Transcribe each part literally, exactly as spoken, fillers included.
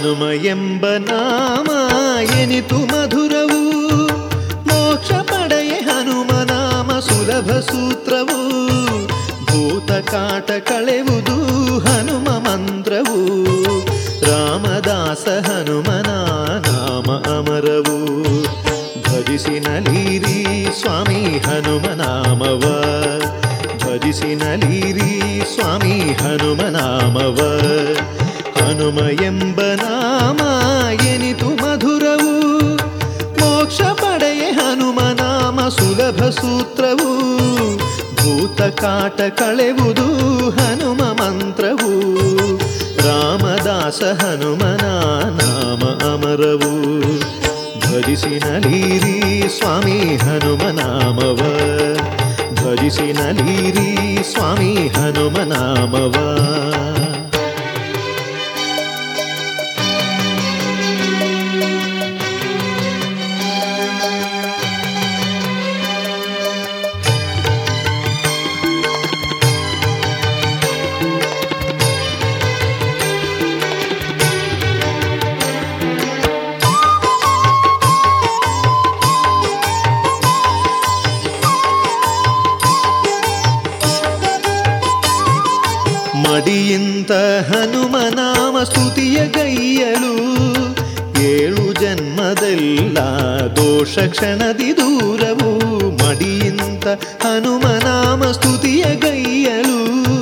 ಹನುಮ ಎಂಬ ನಾಮ ಎನಿತು ಮಧುರವು, ಮೋಕ್ಷ ಪಡೆಯೆ ಹನುಮ ನಾಮ ಸುಲಭ ಸೂತ್ರವು. ಭೂತ ಕಾಟ ಕಳೆವುದು ಹನುಮ ಮಂತ್ರವು, ರಾಮದಾಸ ಹನುಮನ ನಾಮ ಅಮರವು. ಭಜಿಸಿ ನಲಿರಿ ಸ್ವಾಮಿ ಹನುಮ ನಾಮವ, ಭಜಿಸಿ ನಲಿರಿ ಸ್ವಾಮಿ ಹನುಮ ನಾಮವ. ಹನುಮ ಎಂಬ ನಾಮ ಎನಿತು ಮಧುರವು, ಮೋಕ್ಷ ಪಡೆಯೆ ಹನುಮ ನಾಮ ಸುಲಭ ಸೂತ್ರವು. ಭೂತ ಕಾಟ ಕಳೆವುದು ಹನುಮ ಮಂತ್ರವು, ರಾಮದಾಸ ಹನುಮನ ನಾಮ ಅಮರವು. ಭಜಿಸಿ ನಲಿರಿ ಸ್ವಾಮಿ ಹನುಮ ನಾಮವ, ಭಜಿಸಿ ನಲಿರಿ ಸ್ವಾಮಿ ಹನುಮ ನಾಮವ. ಮಡಿಯಿಂದ ಹನುಮ ನಾಮ ಸ್ತುತಿಯ ಗೈಯಲು, ಏಳು ಜನ್ಮದೆಲ್ಲ ದೋಷ ಕ್ಷಣದಿ ದೂರವು. ಮಡಿಯಿಂದ ಹನುಮ ನಾಮ ಸ್ತುತಿಯ ಗೈಯಲು,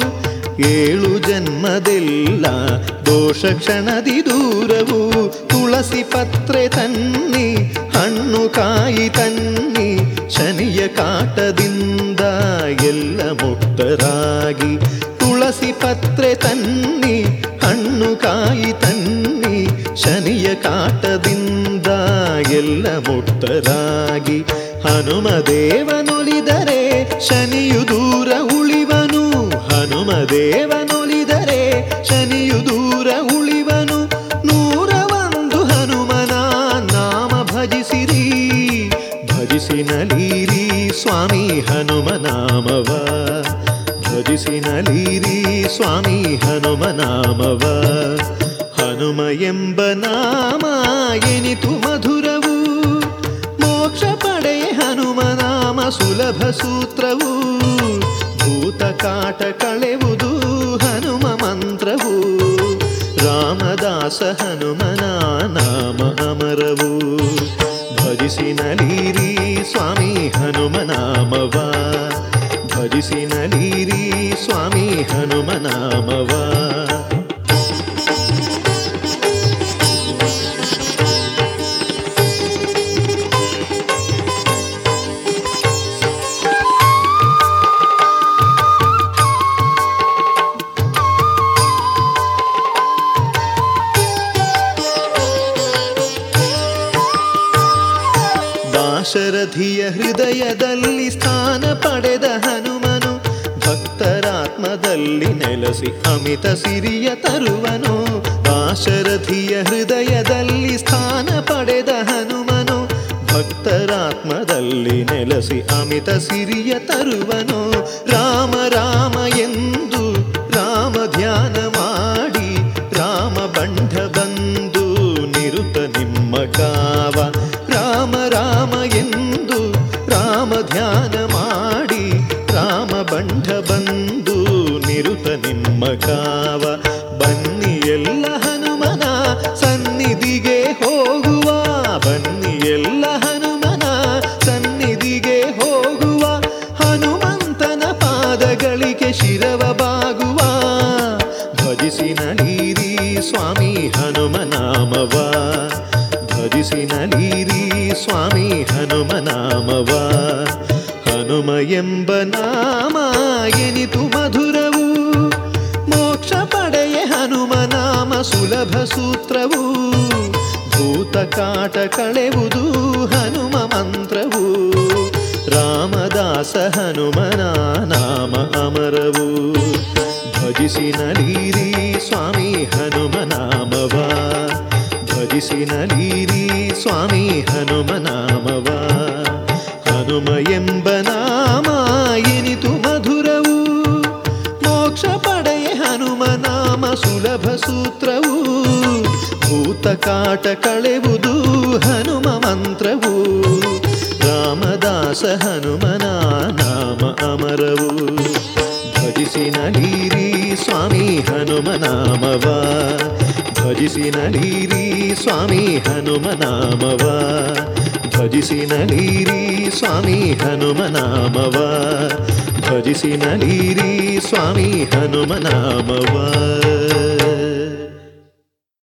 ಏಳು ಜನ್ಮದೆಲ್ಲ ದೋಷ ಕ್ಷಣದಿ ದೂರವು. ತುಳಸಿ ಪತ್ರೆ ತನ್ನಿ ಹಣ್ಣು ಕಾಯಿ ತನ್ನಿ, ಶನಿಯ ಕಾಟದಿಂದ ಎಲ್ಲ ಮುಕ್ತರಾಗಿ. ತುಳಸಿ ಪತ್ರೆ ತನ್ನಿ ಹಣ್ಣು ಕಾಯಿ ತನ್ನಿ, ಶನಿಯ ಕಾಟದಿಂದ ಎಲ್ಲ ಮುಕ್ತರಾಗಿ. ಹನುಮ ದೇವನೊಲಿದರೆ ಶನಿಯು ದೂರ ಉಳಿವನು, ಹನುಮ ದೇವನೊಲಿದರೆ ಶನಿಯು ದೂರ ಉಳಿವನು. ನೂರ ಒಂದು ಹನುಮನ ನಾಮ ಭಜಿಸಿರಿ, ಭಜಿಸಿ ನಲಿರಿ ಸ್ವಾಮಿ ಹನುಮ ನಾಮವ, ಭಜಿಸಿ ನಲಿರಿ ಸ್ವಾಮಿ ಹನುಮ ನಾಮವ. ಹನುಮ ಎಂಬ ನಾಮ ಎನಿತು ಮಧುರವು, ಮೋಕ್ಷ ಪಡೆಯೆ ಹನುಮ ನಾಮ ಸುಲಭ ಸೂತ್ರವು. ಭೂತ ಕಾಟ ಕಳೆವುದು ಹನುಮ ಮಂತ್ರವು, ರಾಮದಾಸ ಹನುಮನ ನಾಮ ಅಮರವು. ಭಜಿಸಿ ನಲಿರಿ ಸ್ವಾಮಿ ಹನುಮ ನಾಮವ, ಭಜಿಸಿ ನಲಿರಿ ಸ್ವಾಮಿ ಹನುಮ ನಾಮವ. ದಾಶರಥಿಯ ಹೃದಯದಲ್ಲಿ ಸ್ಥಾನ ಪಡೆದ ಹನುಮನು, ಭಕ್ತರಾತ್ಮದಲ್ಲಿ ನೆಲೆಸಿ ಅಮಿತ ಸಿರಿಯ ತರುವನು. ದಾಶರಥಿಯ ಹೃದಯದಲ್ಲಿ ಸ್ಥಾನ ಪಡೆದ ಹನುಮನು, ಭಕ್ತರಾತ್ಮದಲ್ಲಿ ನೆಲೆಸಿ ಅಮಿತ ಸಿರಿಯ ತರುವನು. ರಾಮ ರಾಮ ಎಂದು ರಾಮ ಧ್ಯಾನ ಮಾಡಿ, ರಾಮ ಬಂಢ ಬಂದು ನಿರುತ ನಿಮ್ಮ ಕಾವ. ರಾಮ ರಾಮ ಎಂದು ರಾಮ ಧ್ಯಾನ ಮಾಡಿ, ರಾಮ ಬಂಢ ಬಂದು ನಿರುತ ನಿಮ್ಮ ಕಾವ. ಬನ್ನಿ ಎಲ್ಲ ಹನುಮನ ಸನ್ನಿಧಿಗೆ ಹೋಗುವ, ಬನ್ನಿ ಎಲ್ಲ ಹನುಮನ ಸನ್ನಿಧಿಗೆ ಹೋಗುವ. ಹನುಮಂತನ ಪಾದಗಳಿಗೆ ಶಿರವ ಬಾಗುವ, ಭಜಿಸಿ ನಲಿರಿ ಸ್ವಾಮಿ ಹನುಮ ನಾಮವ, ಭಜಿಸಿ ನಲಿರಿ ಸ್ವಾಮಿ ಹನುಮ ನಾಮವ. ಹನುಮ ಎಂಬ ನಾಮ ಎನಿತು ಮಧುರವು, ಮೋಕ್ಷ ಪಡೆಯೆ ಹನುಮ ನಾಮ ಸುಲಭ ಸೂತ್ರವು. ಭೂತ ಕಾಟ ಕಳೆವುದು ಹನುಮ ಮಂತ್ರವು, ರಾಮದಾಸ ಹನುಮನ ನಾಮ ಅಮರವು. ಭಜಿಸಿ ನಲಿರಿ ಸ್ವಾಮಿ ಹನುಮ ನಾಮವ, ಭಜಿಸಿ ನಲಿರಿ ಸ್ವಾಮಿ ಹನುಮ ನಾಮವ. ಹನುಮ ಎಂಬ ನಾಮ ಎನಿತು ಮಧುರವು, ಮೋಕ್ಷ ಪಡೆಯೆ ಹನುಮ ನಾಮ ಸುಲಭ ಸೂತ್ರವು. ಭೂತ ಭೂತ ಕಾಟ ಕಳೆವುದು ಹನುಮ ಮಂತ್ರವು ರಾಮದಾಸ ಹನುಮನ ನಾಮ ಅಮರವು ಭಜಿಸಿ ನಲಿರಿ ಸ್ವಾಮಿ ಹನುಮ ನಾಮವ ಭಜಿಸಿ ನಲಿರಿ ಸ್ವಾಮಿ ಹನುಮ ನಾಮವ ಭಜಿಸಿ ನಲಿರಿ ಸ್ವಾಮಿ ಹನುಮ ನಾಮವ ಭಜಿಸಿ ನಲಿರಿ ಸ್ವಾಮಿ ಹನುಮ ನಾಮವ